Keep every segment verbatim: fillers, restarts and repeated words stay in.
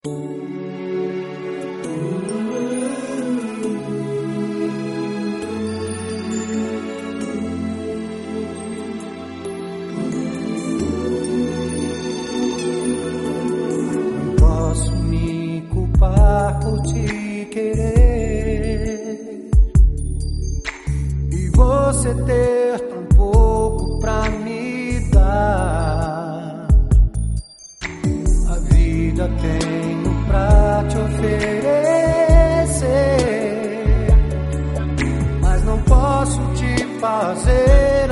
Não posso me culpar por te querer e você ter tão pouco pra me dar. A vida tenho pra te oferecer, mas não posso te fazer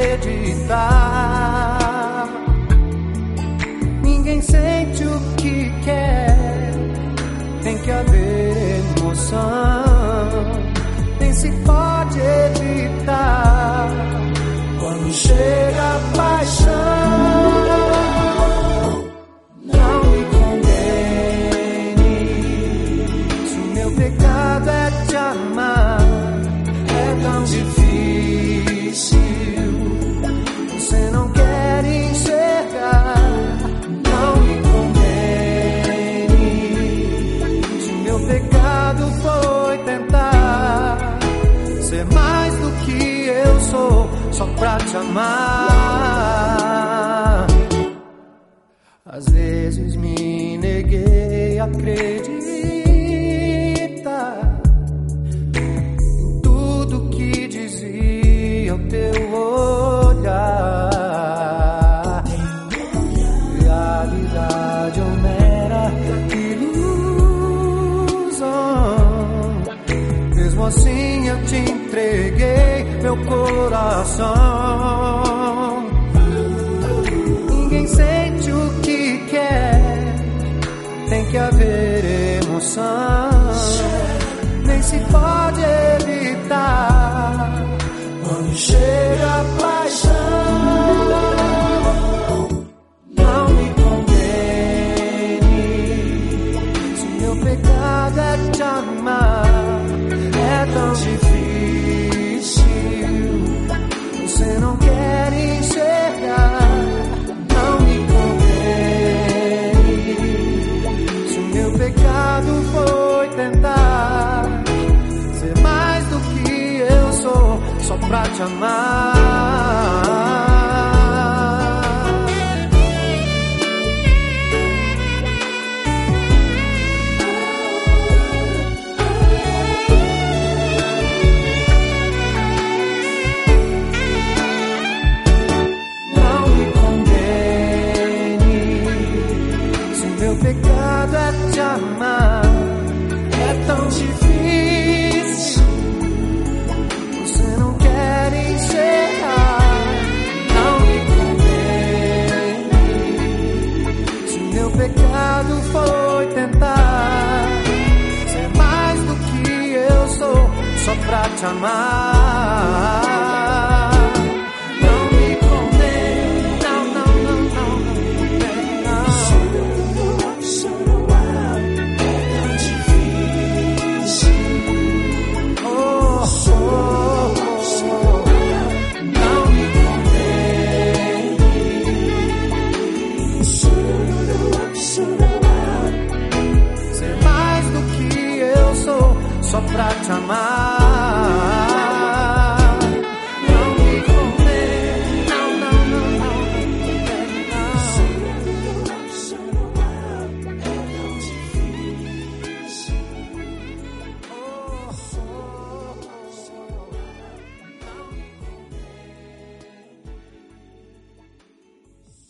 acreditar. Ninguém sente o que quer, tem que haver emoção, nem se pode evitar quando chega a paixão. Não me condene, se o meu pecado é te amar, é tão difícil, você não quer enxergar. Não me condene, se o meu pecado foi tentar ser mais do que eu sou, só pra te amar. Às vezes me neguei a acreditar em tudo que dizia o teu olhar. Realidade ou mera ilusão, mesmo assim eu te entreguei meu coração. Ninguém sente o que quer, tem que haver emoção, nem se pode evitar quando chega a paixão. Não me condene, se o meu pecado é te amar, é tão difícil, você não quer enxergar. Não me condene, se o meu pecado foi tentar ser mais do que eu sou, só pra te amar. Meu pecado é te amar, é tão difícil, você não quer enxergar. Não me condene, se meu pecado foi tentar ser mais do que eu sou, só pra te amar. Só pra te amar.